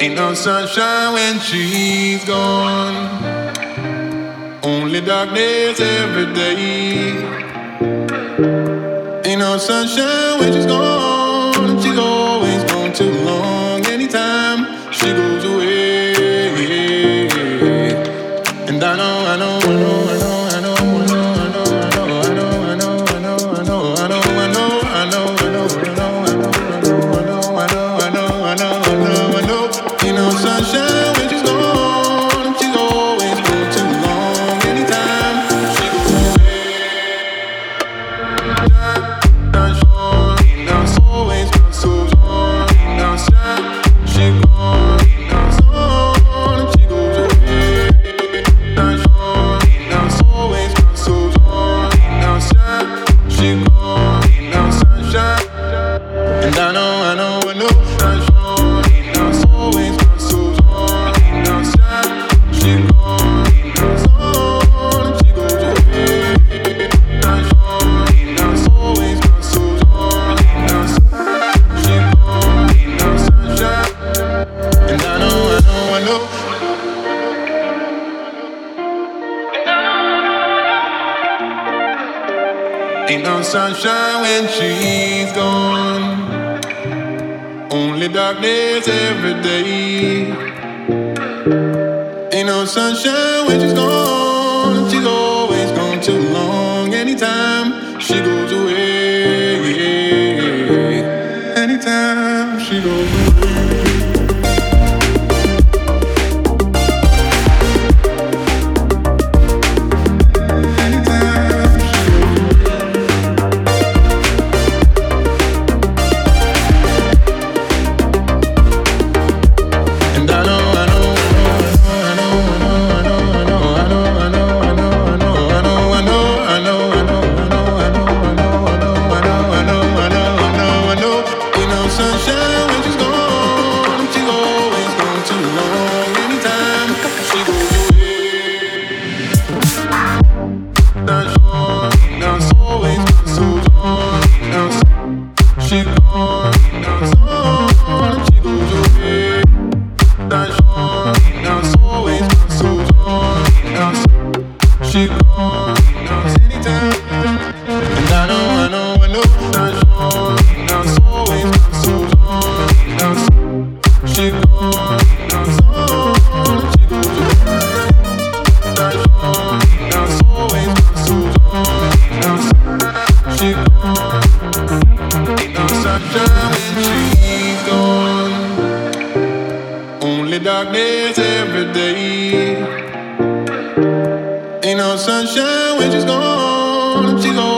Ain't no sunshine when she's gone. Only darkness every day. Ain't no sunshine when she's gone. She's always gone too long. Anytime she goes away. And I know, I know, I know, I know, I know, I know, I know, I know, I know, I know, I know, I know, I know, I know, I know, I know, ain't no sunshine when she's gone. She's always gone too long. Anytime she goes away, ain't no always gone so long. Ain't no sunshine, she gone. Ain't no sun, she goes away. Ain't no always gone so long. Ain't no sunshine, she gone. Ain't no sunshine, and I know, I know, I know. Ain't no sunshine when she's gone. Only darkness every day. Ain't no sunshine when she's gone. She's always gone too long. Anytime she goes away. Anytime she goes away. Darkness every day. Ain't no sunshine when she's gone. She's gone.